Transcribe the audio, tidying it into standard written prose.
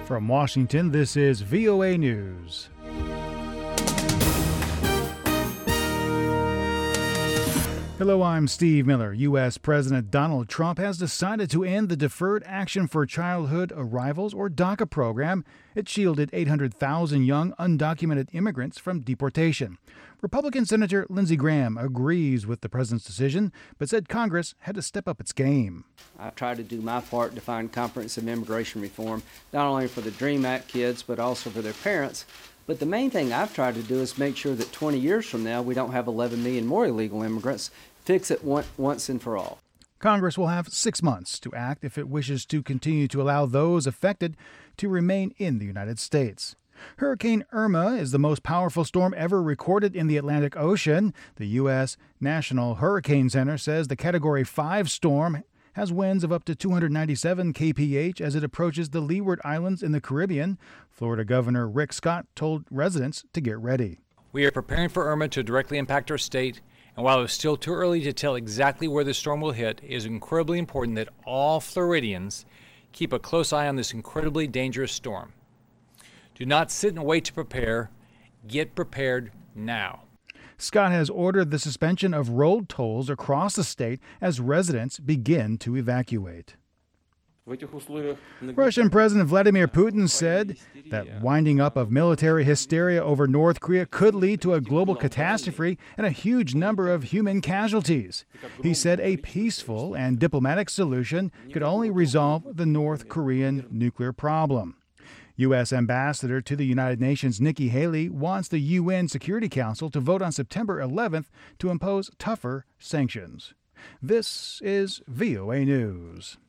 From Washington, this is VOA News. Hello, I'm Steve Miller. U.S. President Donald Trump has decided to end the Deferred Action for Childhood Arrivals, or DACA program. It shielded 800,000 young undocumented immigrants from deportation. Republican Senator Lindsey Graham agrees with the president's decision, but said Congress had to step up its game. I've tried to do my part to find comprehensive immigration reform, not only for the DREAM Act kids, but also for their parents. But the main thing I've tried to do is make sure that 20 years from now we don't have 11 million more illegal immigrants. Fix it once and for all. Congress will have 6 months to act if it wishes to continue to allow those affected to remain in the United States. Hurricane Irma is the most powerful storm ever recorded in the Atlantic Ocean. The U.S. National Hurricane Center says the Category 5 storm has winds of up to 297 kph as it approaches the Leeward Islands in the Caribbean. Florida Governor Rick Scott told residents to get ready. We are preparing for Irma to directly impact our state, and while it's still too early to tell exactly where the storm will hit, it is incredibly important that all Floridians keep a close eye on this incredibly dangerous storm. Do not sit and wait to prepare. Get prepared now. Scott has ordered the suspension of road tolls across the state as residents begin to evacuate. Russian President Vladimir Putin said that winding up of military hysteria over North Korea could lead to a global catastrophe and a huge number of human casualties. He said a peaceful and diplomatic solution could only resolve the North Korean nuclear problem. U.S. Ambassador to the United Nations Nikki Haley wants the UN Security Council to vote on September 11th to impose tougher sanctions. This is VOA News.